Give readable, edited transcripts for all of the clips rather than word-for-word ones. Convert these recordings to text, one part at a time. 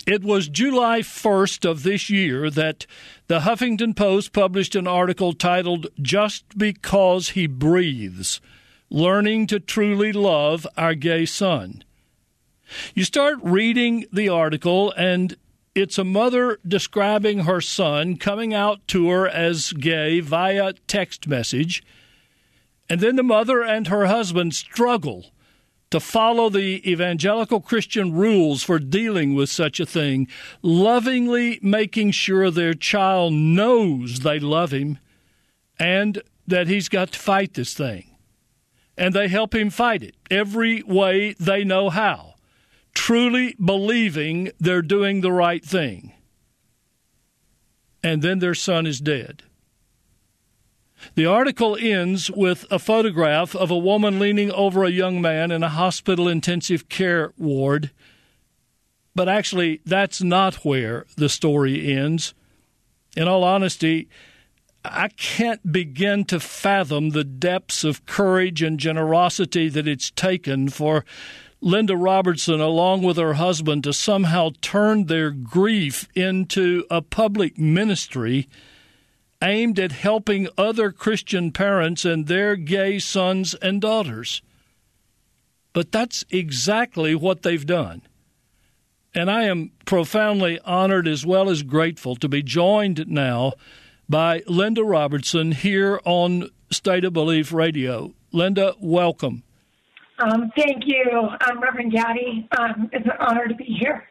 It was July 1st of this year that the Huffington Post published an article titled "Just Because He Breathes, Learning to Truly Love Our Gay Son." You start reading the article, and it's a mother describing her son coming out to her as gay via text message, and then the mother and her husband struggle to follow the evangelical Christian rules for dealing with such a thing, lovingly making sure their child knows they love him and that he's got to fight this thing. And they help him fight it every way they know how, truly believing they're doing the right thing. And then their son is dead. The article ends with a photograph of a woman leaning over a young man in a hospital intensive care ward. But actually, that's not where the story ends. In all honesty, I can't begin to fathom the depths of courage and generosity that it's taken for Linda Robertson, along with her husband, to somehow turn their grief into a public ministry aimed at helping other Christian parents and their gay sons and daughters. But that's exactly what they've done. And I am profoundly honored as well as grateful to be joined now by Linda Robertson here on State of Belief Radio. Linda, welcome. Thank you, Reverend Gaddy. It's an honor to be here.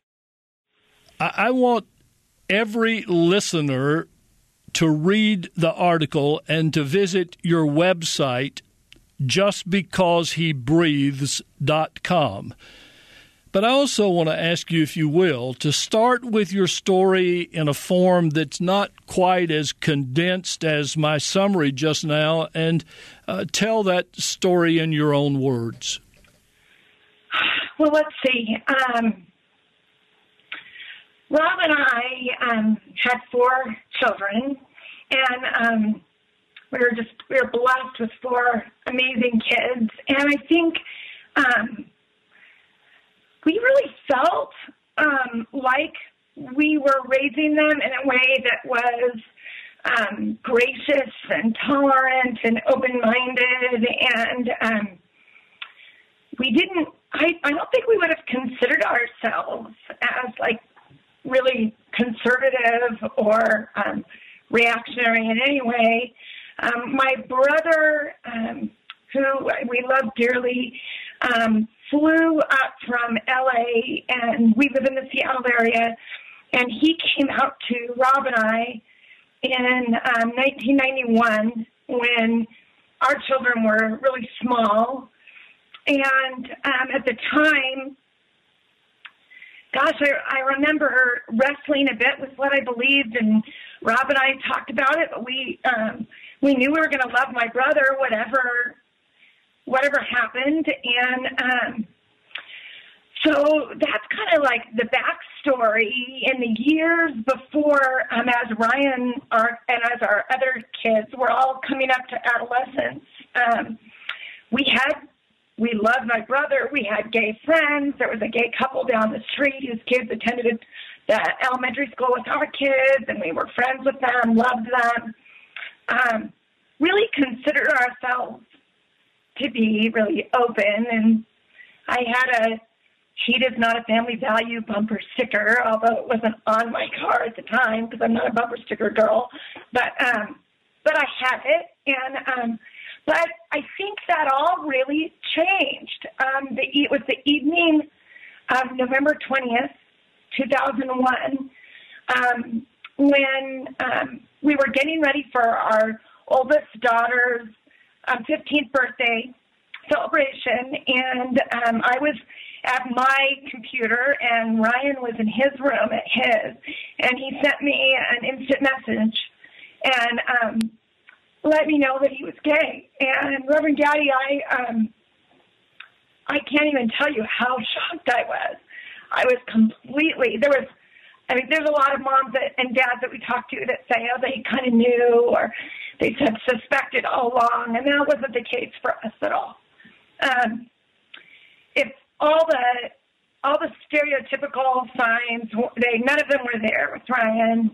I want every listener to read the article and to visit your website, justbecausehebreathes.com. But I also want to ask you, if you will, to start with your story in a form that's not quite as condensed as my summary just now, and tell that story in your own words. Well, let's see. Rob and I had 4 children, and we were blessed with 4 amazing kids. And I think we really felt like we were raising them in a way that was gracious and tolerant and open-minded, and we didn't. I don't think we would have considered ourselves as like really conservative or reactionary in any way. My brother, who we love dearly, flew up from L.A., and we live in the Seattle area, and he came out to Rob and I in 1991 when our children were really small. And at the time, gosh, I remember wrestling a bit with what I believed, and Rob and I talked about it, but we knew we were going to love my brother, whatever happened. And so that's kind of like the backstory. In the years before, as Ryan and as our other kids were all coming up to adolescence, we loved my brother. We had gay friends. There was a gay couple down the street whose kids attended the elementary school with our kids, and we were friends with them, loved them, really considered ourselves to be really open. And I had a "Cheat is not a family value" bumper sticker, although it wasn't on my car at the time because I'm not a bumper sticker girl. But I had it, and but I think that all really changed. It was the evening of November 20th, 2001, when we were getting ready for our oldest daughter's 15th birthday celebration, and I was at my computer, and Ryan was in his room at his, and he sent me an instant message and let me know that he was gay. And Reverend Gaddy, I can't even tell you how shocked I was. I was completely, there's a lot of moms and dads that we talk to that say, oh, they kind of knew, or they had suspected all along, and that wasn't the case for us at all. If all the all the stereotypical signs. None of them were there with Ryan.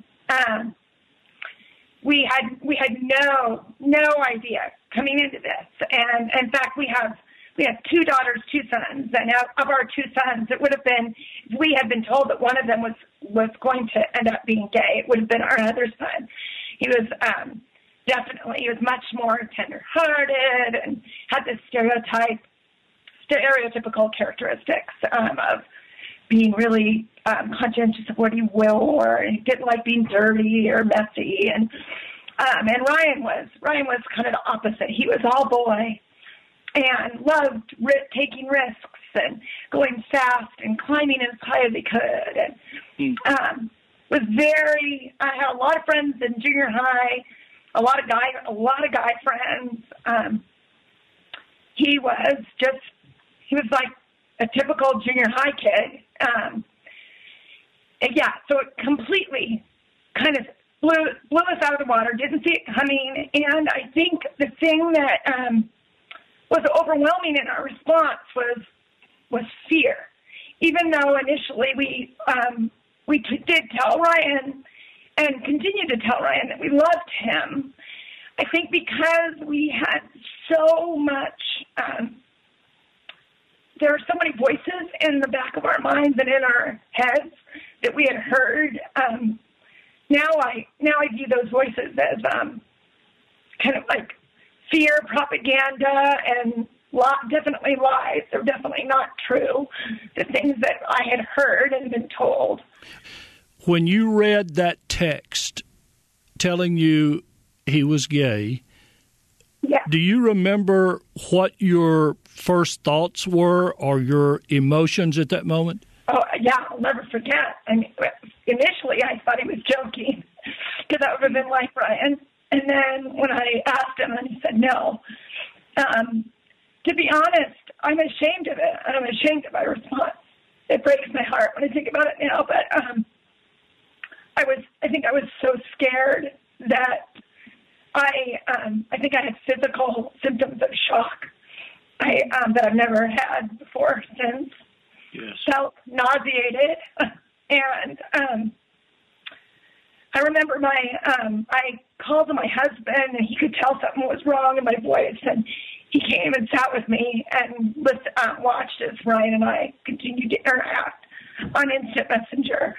We had no idea coming into this, and in fact, we have 2 daughters, 2 sons, and of our 2 sons, it would have been, if we had been told that one of them was going to end up being gay, it would have been our other son. He was he was much more tender-hearted and had this stereotypical characteristics of being really conscientious of what he wore, and he didn't like being dirty or messy, and Ryan was kind of the opposite. He was all boy and loved taking risks and going fast and climbing as high as he could, and I had a lot of friends in junior high, a lot of guy friends. He was like a typical junior high kid. So it completely kind of blew us out of the water, didn't see it coming. And I think the thing that was overwhelming in our response was fear. Even though initially we did tell Ryan and continue to tell Ryan that we loved him, I think because we had so much, there are so many voices in the back of our minds and in our heads that we had heard. Now I view those voices as kind of like fear, propaganda, and definitely lies. They're definitely not true. The things that I had heard and been told. When you read that text telling you he was gay, yeah. Do you remember what your first thoughts were or your emotions at that moment? Oh, yeah, I'll never forget. I mean, initially I thought he was joking because that would have been like Ryan. And then when I asked him and he said no, to be honest, I'm ashamed of it. I'm ashamed of my response. It breaks my heart when I think about it now. But I think I was so scared that I think I had physical symptoms of shock that I've never had before since. Yes. Felt nauseated, and I remember I called my husband, and he could tell something was wrong in my voice, and he came and sat with me and watched as Ryan and I continued to interact on Instant Messenger.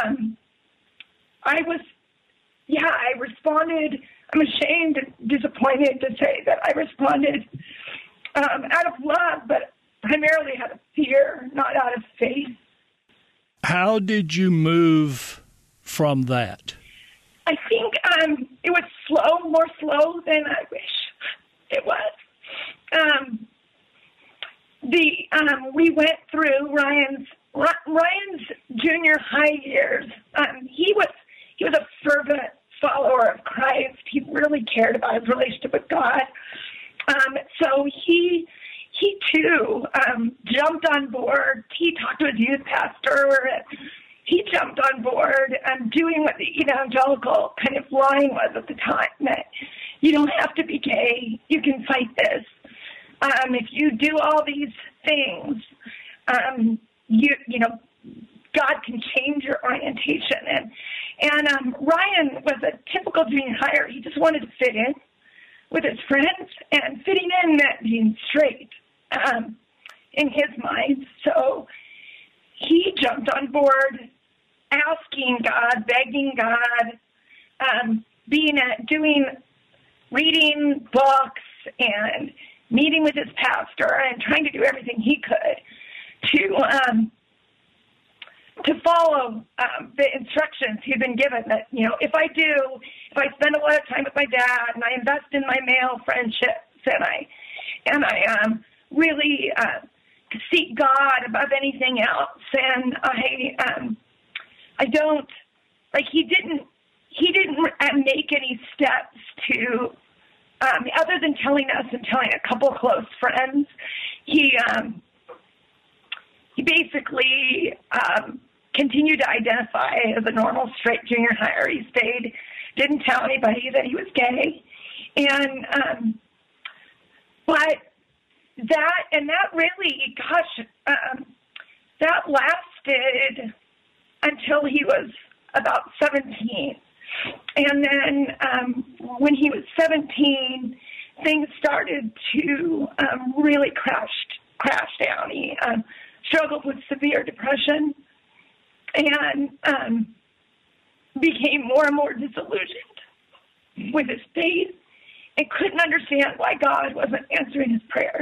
I responded. I'm ashamed and disappointed to say that I responded out of love, but primarily out of fear, not out of faith. How did you move from that? I think it was slow, more slow than I wish it was. We went through Ryan's junior high years. He was a fervent follower of Christ. He really cared about his relationship with God. So he too jumped on board. He talked to his youth pastor. He jumped on board doing what the evangelical kind of line was at the time, that you don't have to be gay. You can fight this. If you do all these things, God can change your orientation. And Ryan was a typical junior hire. He just wanted to fit in with his friends, and fitting in meant being straight in his mind. So he jumped on board, asking God, begging God, reading books and meeting with his pastor and trying to do everything he could to follow the instructions he'd been given, that, if I spend a lot of time with my dad and I invest in my male friendships and I really seek God above anything else, and I don't, he didn't make any steps to, other than telling us and telling a couple close friends, he basically continued to identify as a normal straight junior hire. He stayed, didn't tell anybody that he was gay. And, but that really, that lasted until he was about 17. And then when he was 17, things started to really crash down. He struggled with severe depression and became more and more disillusioned with his faith and couldn't understand why God wasn't answering his prayers.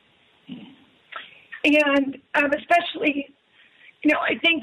And especially, I think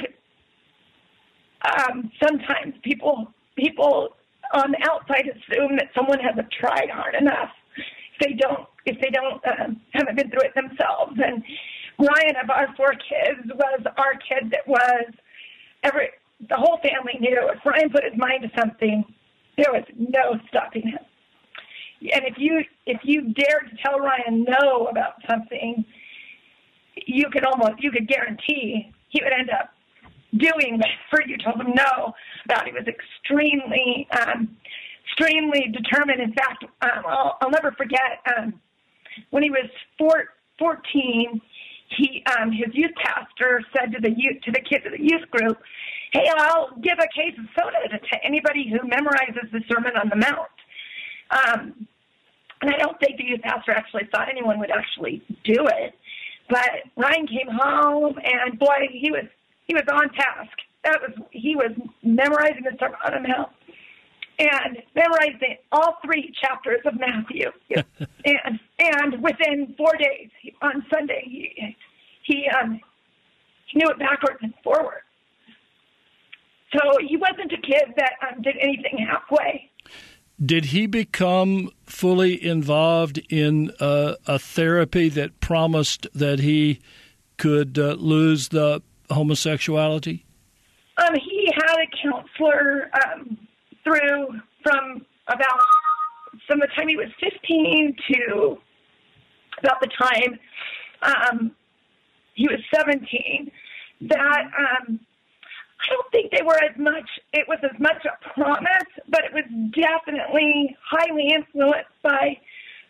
sometimes people on the outside assume that someone hasn't tried hard enough if they don't haven't been through it themselves. And Ryan, of our 4 kids, was our kid that was the whole family knew if Ryan put his mind to something, there was no stopping him. And if you dared to tell Ryan no about something, you could guarantee he would end up doing whatever you told him no about. He was extremely determined. In fact, I'll never forget when he was 14. His youth pastor said to the kids of the youth group, "Hey, I'll give a case of soda to anybody who memorizes the Sermon on the Mount." And I don't think the youth pastor actually thought anyone would actually do it. But Ryan came home, and boy, he was on task. He was memorizing the Sermon on the Mount and memorizing all 3 chapters of Matthew. and within 4 days, on Sunday, he knew it backwards and forward. So he wasn't a kid that did anything halfway. Did he become fully involved in a therapy that promised that he could lose the homosexuality? He had a counselor from the time he was 15 to about the time he was 17. That I don't think it was as much a promise, but it was definitely highly influenced by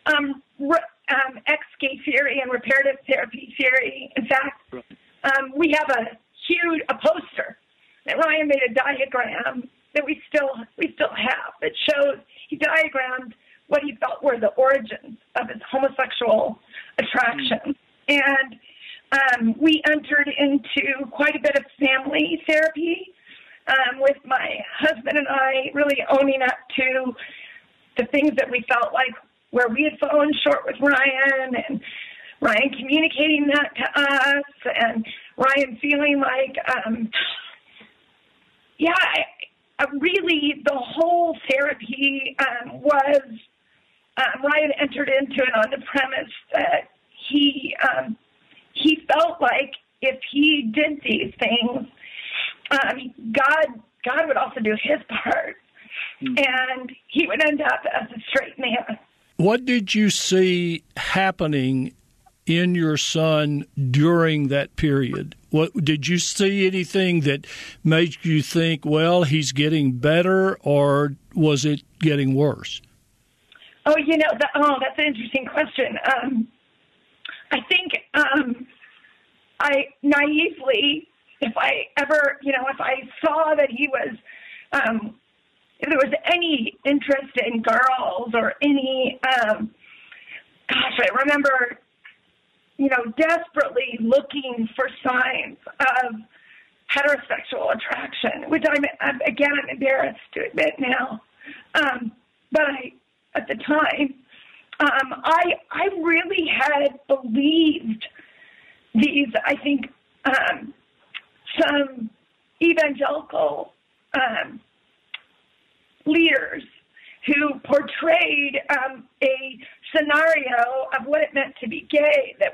ex-gay theory and reparative therapy theory. In fact, we have a poster that Ryan made, a diagram that we still have that shows he diagrammed what he felt were the origins of his homosexual attraction. And we entered into quite a bit of family therapy with my husband and I really owning up to the things that we felt like where we had fallen short with Ryan, and Ryan communicating that to us, and Ryan feeling like, really the whole therapy was Ryan entered into it on the premise that he felt like if he did these things, God would also do his part, and he would end up as a straight man. What did you see happening in your son during that period? What did you see anything that made you think, well, he's getting better, or was it getting worse? Oh, that's an interesting question. I think I naively, if I saw that he was, if there was any interest in girls or any, I remember, desperately looking for signs of heterosexual attraction, which I'm embarrassed to admit now. But at the time, I really had believed these, I think, some evangelical leaders who portrayed a scenario of what it meant to be gay that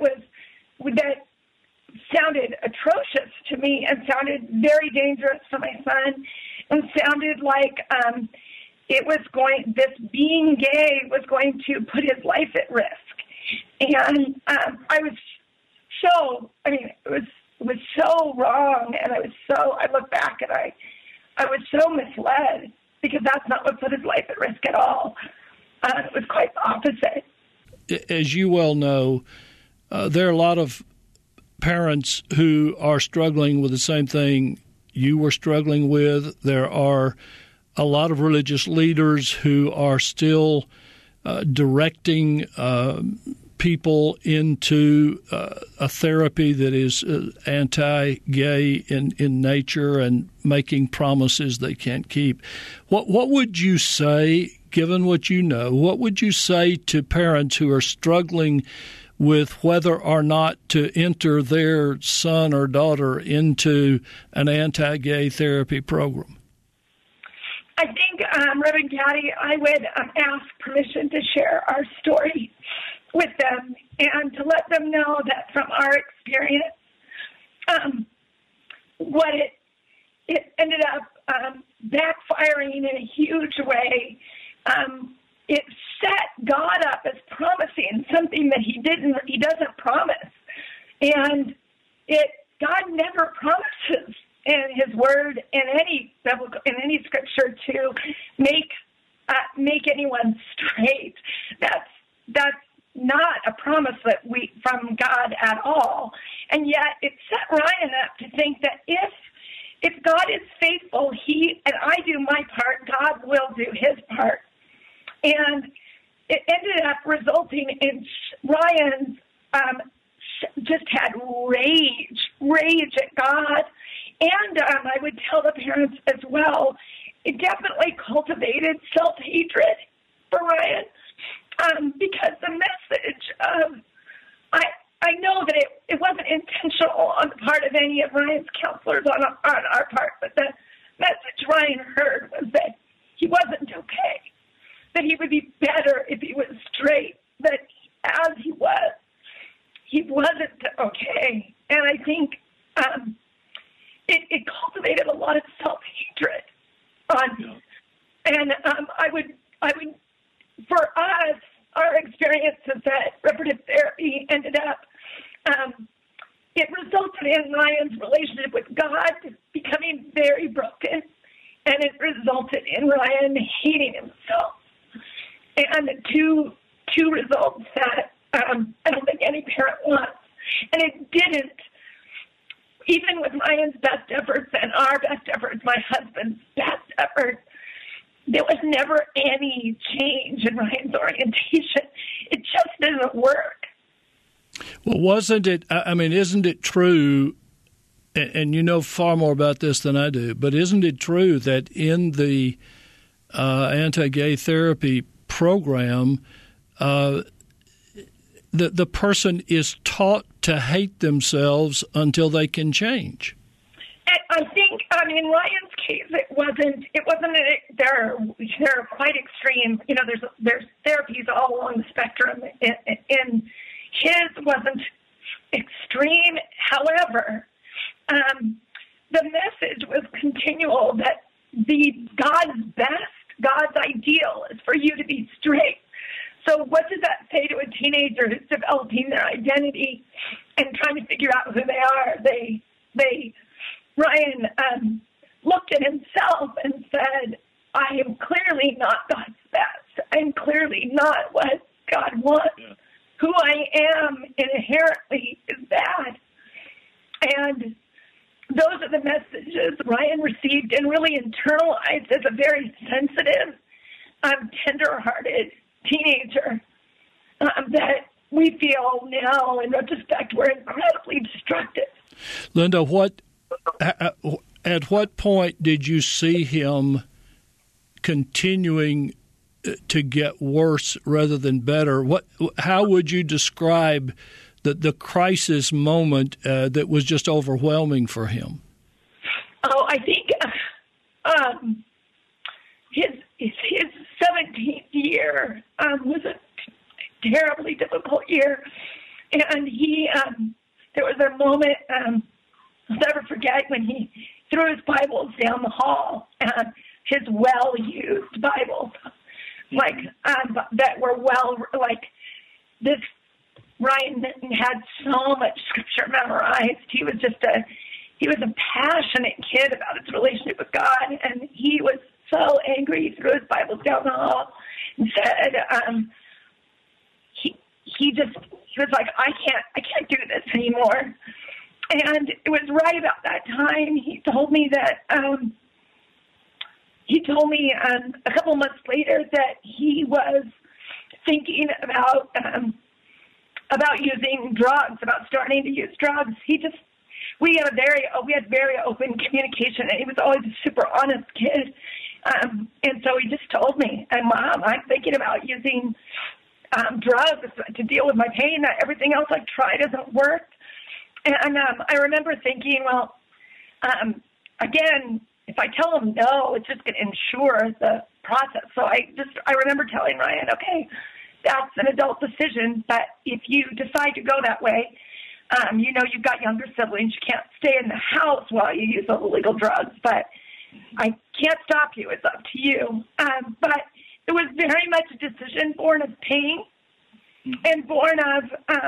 sounded atrocious to me and sounded very dangerous for my son, and sounded like being gay was going to put his life at risk. And it was so wrong, and I look back and I was so misled, because that's not what put his life at risk at all. It was quite the opposite. As you well know, there are a lot of parents who are struggling with the same thing you were struggling with. There are a lot of religious leaders who are still directing people into a therapy that is anti-gay in nature and making promises they can't keep. What would you say, given what you know, what would you say to parents who are struggling with whether or not to enter their son or daughter into an anti-gay therapy program? I think, Reverend Gaddy, I would ask permission to share our story with them and to let them know that from our experience, what it ended up backfiring in a huge way. It set God up as promising something that he doesn't promise. And God never promises in his word, in any scripture, to make anyone straight. That's not a promise from God at all. And yet it set Ryan up to think that if God is faithful, and I do my part, God will do his part. And it ended up resulting in Ryan just had rage at God. And I would tell the parents as well, it definitely cultivated self-hatred for Ryan, because the message of, I know that it wasn't intentional on the part of any of Ryan's counselors on our part, but the message Ryan heard was that he wasn't okay, that he would be better if he was straight, that as he wasn't okay. And I think it cultivated a lot of self-hatred on me. And I would, for us, our experience is that reparative therapy ended up, it resulted in Ryan's relationship with God becoming very broken, and it resulted in Ryan hating himself. And the two results that I don't think any parent wants. And it didn't. Even with Ryan's best efforts and our best efforts, my husband's best efforts, there was never any change in Ryan's orientation. It just didn't work. Well, isn't it true, and you know far more about this than I do, but isn't it true that in the anti-gay therapy program, the person is taught to hate themselves until they can change? I think, in Ryan's case, it wasn't. They're quite extreme. You know, there's therapies all along the spectrum. In his wasn't extreme. However, the message was continual that God's ideal is for you to be straight. So what does that say to a teenager who's developing their identity and trying to figure out who they are? Ryan looked at himself and said, I am clearly not God's best. I'm clearly not what God wants. Yeah. Who I am inherently is bad. And those are the messages Ryan received and really internalized as a very sensitive, tender-hearted teenager that we feel now, in retrospect, were incredibly destructive. Linda, at what point did you see him continuing to get worse rather than better? How would you describe the crisis moment that was just overwhelming for him? Oh, I think his 17th year was a terribly difficult year, and he there was a moment I'll never forget when he threw his Bibles down the hall, his well-used Bibles, that were this. Ryan had so much scripture memorized. He was a passionate kid about his relationship with God, and he was so angry. He threw his Bibles down the hall and said, he was like, I can't do this anymore. And it was right about that time he told me that a couple months later that he was thinking about using drugs, about starting to use drugs. We had very open communication, and he was always a super honest kid. And so he just told me, and Mom, I'm thinking about using drugs to deal with my pain. Everything else I've tried hasn't worked. And I remember thinking, well, again, if I tell him no, it's just going to ensure the process. So I remember telling Ryan, okay, that's an adult decision, but if you decide to go that way, you've got younger siblings. You can't stay in the house while you use illegal drugs, but I can't stop you. It's up to you. But it was very much a decision born of pain and born of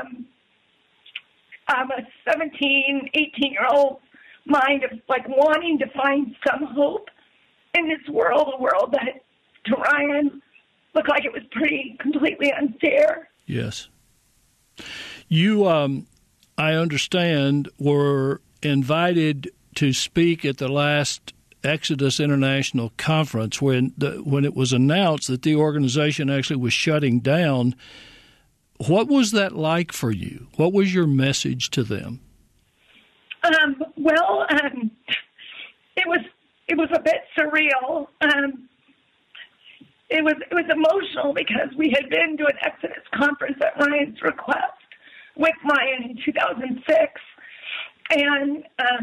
a 17, 18-year-old mind of wanting to find some hope in this world, a world that to Ryan looked like it was completely unfair. Yes. You, I understand, were invited to speak at the last Exodus International Conference when it was announced that the organization actually was shutting down. What was that like for you? What was your message to them? It was a bit surreal. It was emotional because we had been to an Exodus conference at Ryan's request with Ryan in 2006, and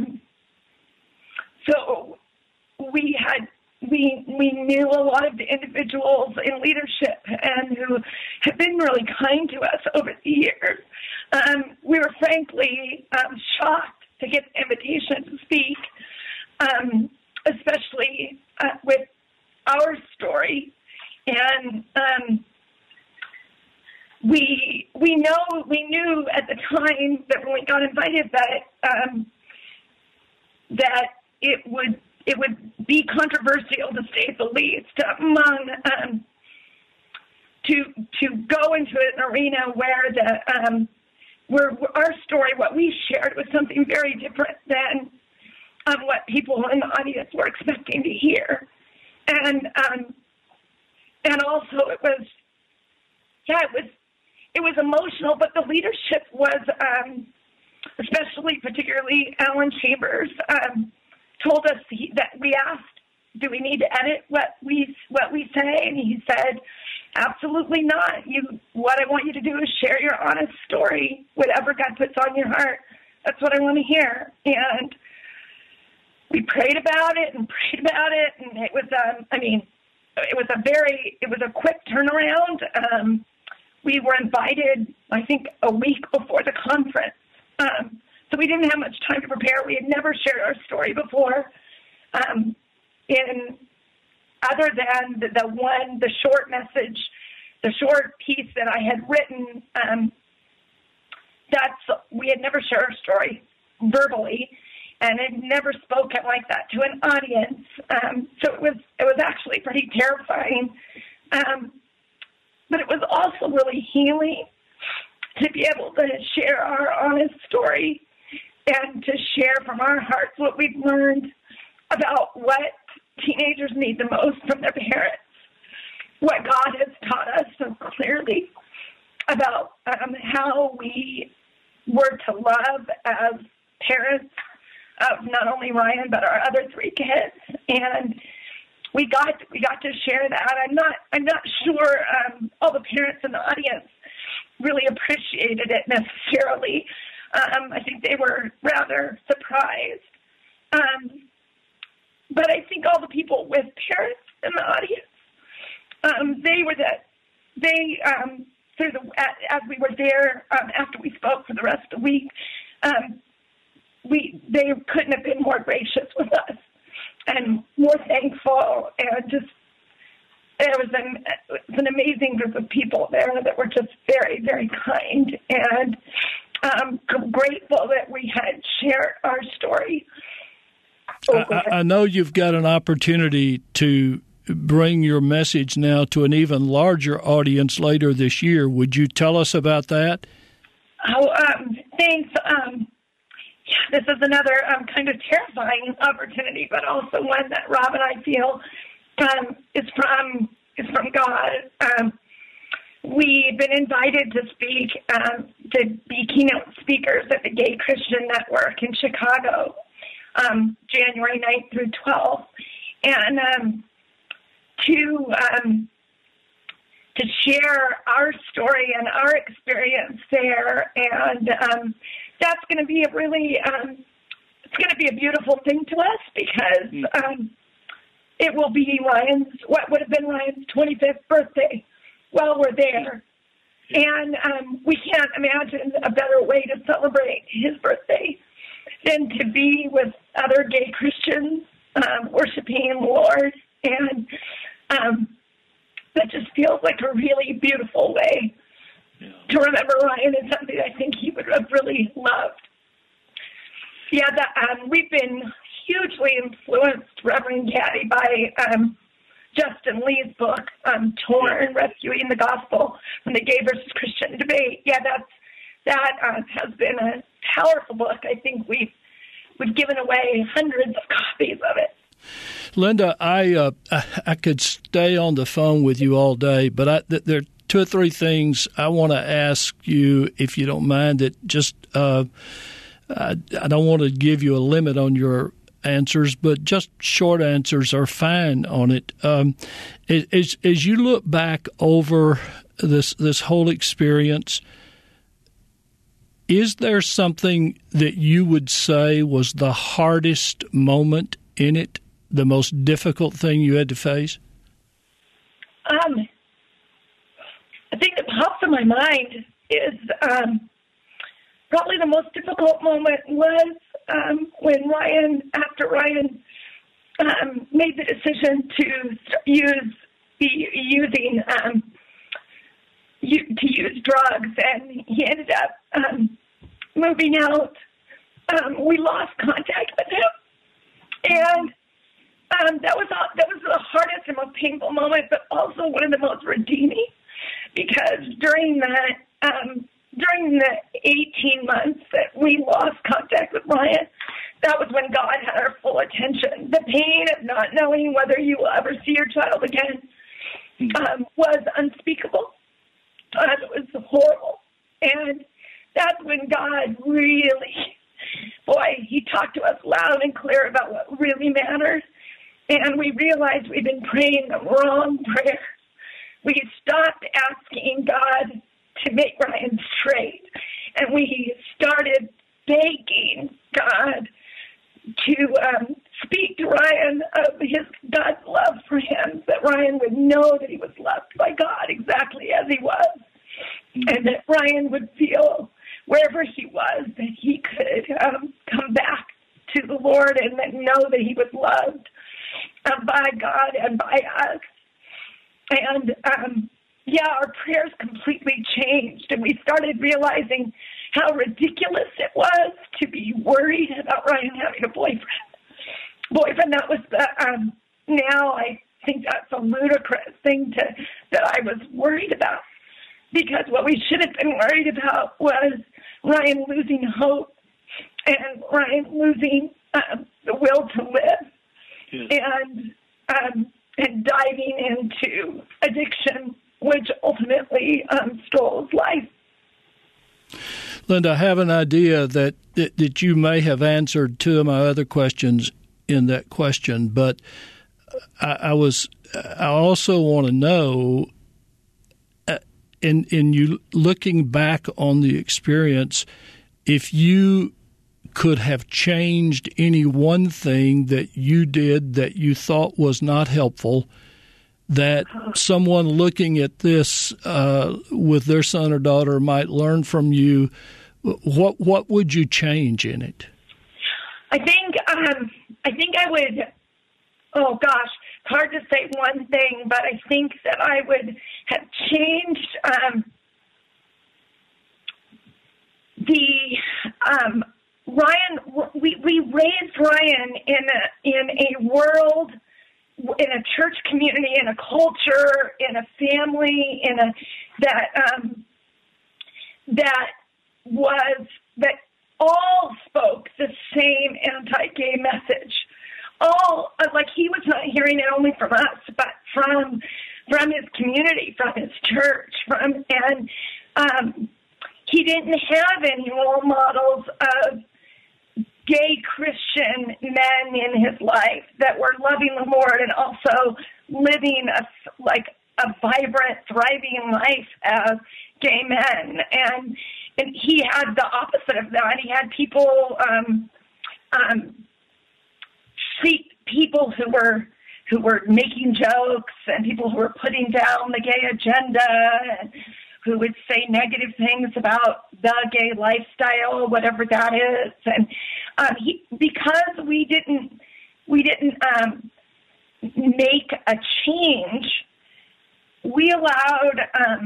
so we knew a lot of the individuals in leadership and who have been really kind to us over the years. We were frankly shocked to get the invitation to speak, especially with our story. And we knew at the time that when we got invited that it would be controversial, to say the least, to go into an arena where our story, what we shared, was something very different than what people in the audience were expecting to hear, and also it was emotional, but the leadership was, particularly Alan Chambers, told us that we asked, do we need to edit what we say? And he said, absolutely not. What I want you to do is share your honest story, whatever God puts on your heart. That's what I want to hear. And we prayed about it, and it was, it was a quick turnaround. We were invited, I think, a week before the conference. So we didn't have much time to prepare. We had never shared our story before, other than the short message, the short piece that I had written. We had never shared our story verbally, and had never spoken like that to an audience. So it was actually pretty terrifying, but it was also really healing to be able to share our honest story and to share from our hearts what we've learned about what teenagers need the most from their parents, what God has taught us so clearly about how we were to love as parents of not only Ryan but our other three kids, and we got to share that. I'm not sure all the parents in the audience really appreciated it necessarily. I think they were rather surprised. But I think all the people with parents in the audience, as we were there, after we spoke for the rest of the week, they couldn't have been more gracious with us and more thankful, and just it was an amazing group of people there that were just very, very kind, and I'm grateful that we had shared our story. I know you've got an opportunity to bring your message now to an even larger audience later this year. Would you tell us about that? Thanks. this is another kind of terrifying opportunity, but also one that Rob and I feel is from God. We've been invited to speak, to be keynote speakers at the Gay Christian Network in Chicago, January 9th through 12th, and to share our story and our experience there, and that's going to be it's going to be a beautiful thing to us because it will be what would have been Ryan's 25th birthday while we're there. And we can't imagine a better way to celebrate his birthday than to be with other gay Christians worshiping the Lord. And that just feels like a really beautiful way to remember Ryan, and something I think he would have really loved. Yeah, we've been hugely influenced, Reverend Gaddy, by Justin Lee's book, Torn, Rescuing the Gospel from the Gay versus Christian Debate. Yeah, that has been a powerful book. I think we've given away hundreds of copies of it. Linda, I could stay on the phone with you all day, but there are two or three things I want to ask you, if you don't mind. That just I don't want to give you a limit on your answers, but just short answers are fine on it. As you look back over this whole experience, is there something that you would say was the hardest moment in it, the most difficult thing you had to face? I think that pops in my mind is probably the most difficult moment was when after Ryan made the decision to use drugs, and he ended up moving out. We lost contact with him, and that was the hardest and most painful moment, but also one of the most redeeming, because during the 18 months that we lost contact with Ryan, that was when God had our full attention. The pain of not knowing whether you will ever see your child again was unspeakable. It was horrible. And that's when God really, he talked to us loud and clear about what really matters. And we realized we'd been praying the wrong prayer. We stopped asking God to make Ryan straight, and we started begging God to speak to Ryan of God's love for him, that Ryan would know that he was loved by God exactly as he was, and that Ryan would feel wherever he was that he could come back to the Lord and then know that he was loved by God and by us. And our prayers completely changed, and we started realizing how ridiculous it was to be worried about Ryan having a boyfriend. That was now I think that's a ludicrous thing that I was worried about, because what we should have been worried about was Ryan losing hope and Ryan losing the will to live, and diving into addiction, which ultimately stole his life. Linda, I have an idea that you may have answered two of my other questions in that question, but I also want to know, in you looking back on the experience, if you could have changed any one thing that you did that you thought was not helpful, that someone looking at this with their son or daughter might learn from you, what would you change in it? I think I would, oh gosh, it's hard to say one thing, but I think that I would have changed Ryan. We raised Ryan in a world, in a church community, in a culture, in a family, that all spoke the same anti-gay message. All, like, he was not hearing it only from us, but from his community, from his church, he didn't have any role models of gay Christian men in his life that were loving the Lord and also living a vibrant, thriving life as gay men. And he had the opposite of that. He had people, people who were making jokes and people who were putting down the gay agenda and who would say negative things about the gay lifestyle, whatever that is. And because we didn't make a change, we allowed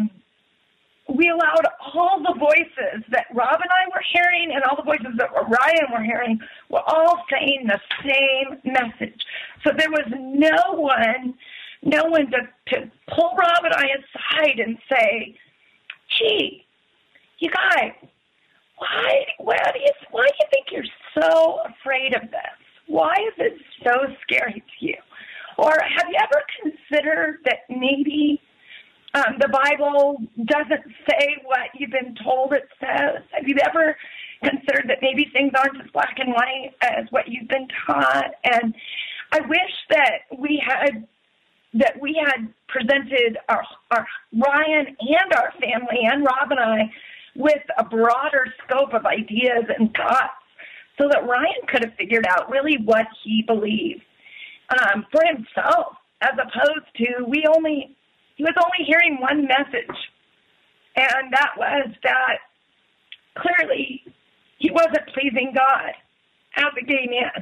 all the voices that Rob and I were hearing and all the voices that Ryan were hearing were all saying the same message. So there was no one to pull Rob and I aside and say, "Hey, you guys, why do you think you're so afraid of this? Why is it so scary to you? Or have you ever considered that maybe the Bible doesn't say what you've been told it says? Have you ever considered that maybe things aren't as black and white as what you've been taught?" And I wish that we had presented our Ryan and our family and Rob and I with a broader scope of ideas and thoughts so that Ryan could have figured out really what he believed for himself, as opposed to he was only hearing one message, and that was that clearly he wasn't pleasing God as a gay man.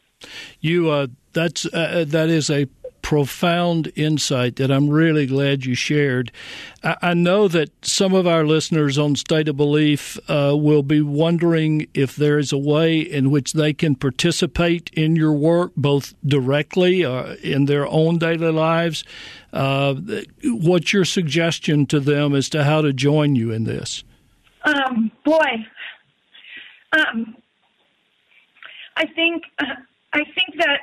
That is a profound insight that I'm really glad you shared. I know that some of our listeners on State of Belief will be wondering if there is a way in which they can participate in your work, both directly in their own daily lives. What's your suggestion to them as to how to join you in this? I think that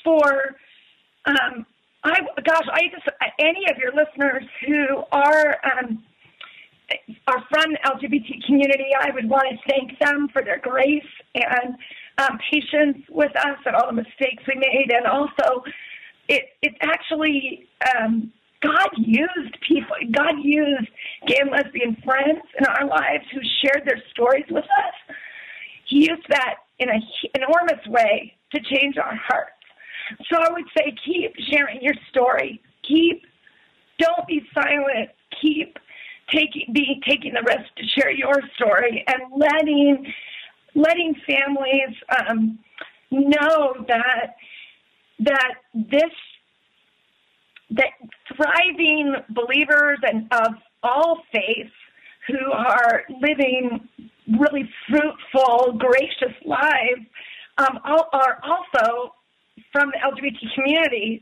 any of your listeners who are from the LGBT community, I would want to thank them for their grace and patience with us and all the mistakes we made. And also, it's actually God used people. God used gay and lesbian friends in our lives who shared their stories with us. He used that in an enormous way to change our hearts. So I would say keep sharing your story. Don't be silent. Keep taking the risk to share your story and letting families know that thriving believers and of all faiths who are living really fruitful, gracious lives are also from the LGBT community.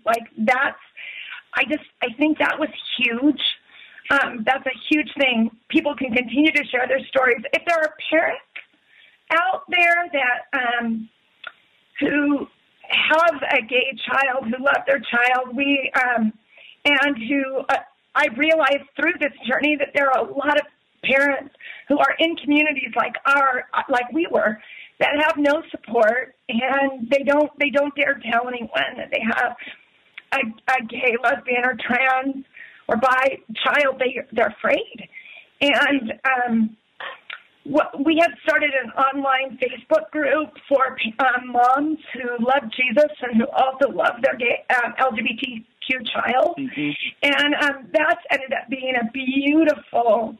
I think that was huge. That's a huge thing. People can continue to share their stories. If there are parents out there that who have a gay child, who love their child, and who I realized through this journey that there are a lot of parents who are in communities like we were, that have no support, and they don't dare tell anyone that they have a gay, lesbian, or trans or bi child. They're afraid. And we have started an online Facebook group for moms who love Jesus and who also love their gay LGBTQ child. Mm-hmm. And that's ended up being a beautiful,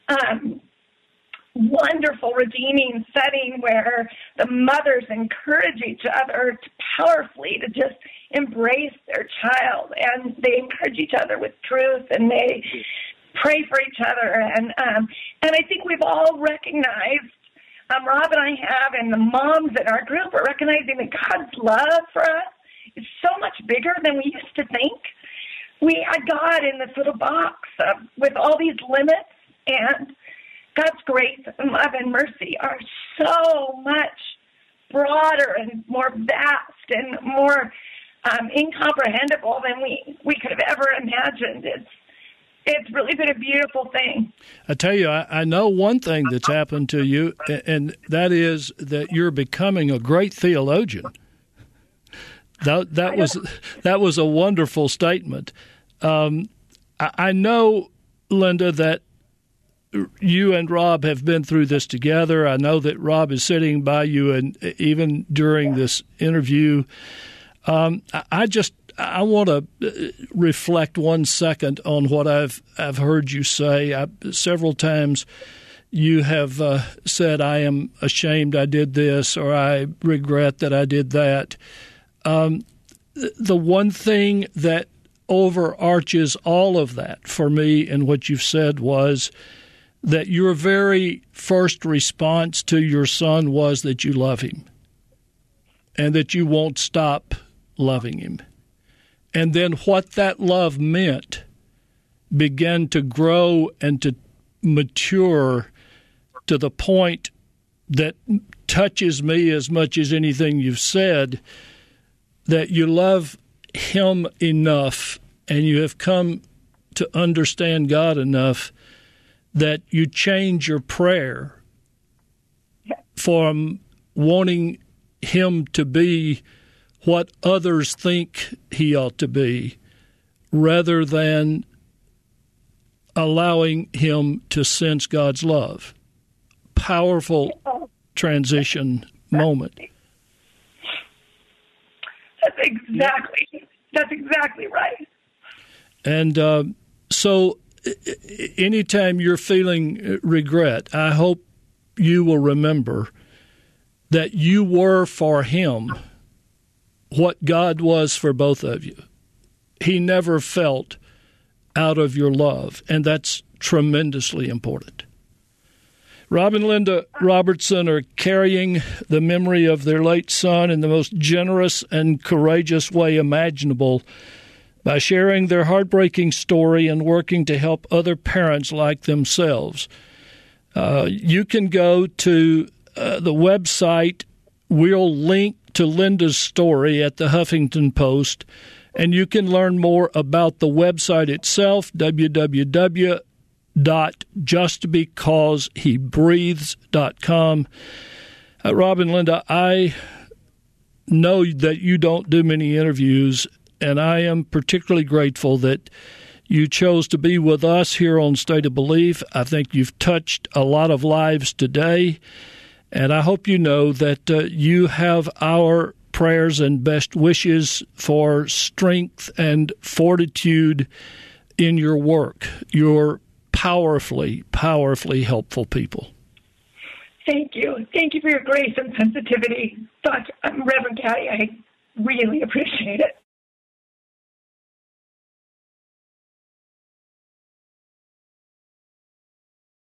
wonderful, redeeming setting where the mothers encourage each other powerfully to just embrace their child, and they encourage each other with truth, and they pray for each other. And I think we've all recognized, Rob and I have, and the moms in our group are recognizing that God's love for us is so much bigger than we used to think. We had God in this little box with all these limits, and God's grace and love and mercy are so much broader and more vast and more incomprehensible than we could have ever imagined. It's really been a beautiful thing. I tell you, I know one thing that's happened to you, and that is that you're becoming a great theologian. That was a wonderful statement. I know, Linda, that you and Rob have been through this together. I know that Rob is sitting by you, and even during this interview, I want to reflect 1 second on what I've heard you say. Several times you have said, "I am ashamed I did this," or "I regret that I did that." The one thing that overarches all of that for me and what you've said was that your very first response to your son was that you love him and that you won't stop loving him. And then what that love meant began to grow and to mature to the point that touches me as much as anything you've said, that you love him enough and you have come to understand God enough that you change your prayer from wanting him to be what others think he ought to be, rather than allowing him to sense God's love. Powerful transition moment. That's exactly right. And so anytime you're feeling regret, I hope you will remember that you were for him what God was for both of you. He never felt out of your love, and that's tremendously important. Rob and Linda Robertson are carrying the memory of their late son in the most generous and courageous way imaginable by sharing their heartbreaking story and working to help other parents like themselves. You can go to the website. We'll link to Linda's story at the Huffington Post, and you can learn more about the website itself, www.justbecausehebreathes.com. Rob and Linda, I know that you don't do many interviews, and I am particularly grateful that you chose to be with us here on State of Belief. I think you've touched a lot of lives today, and I hope you know that you have our prayers and best wishes for strength and fortitude in your work. You're powerfully, powerfully helpful people. Thank you. Thank you for your grace and sensitivity. Reverend Caddy, I really appreciate it.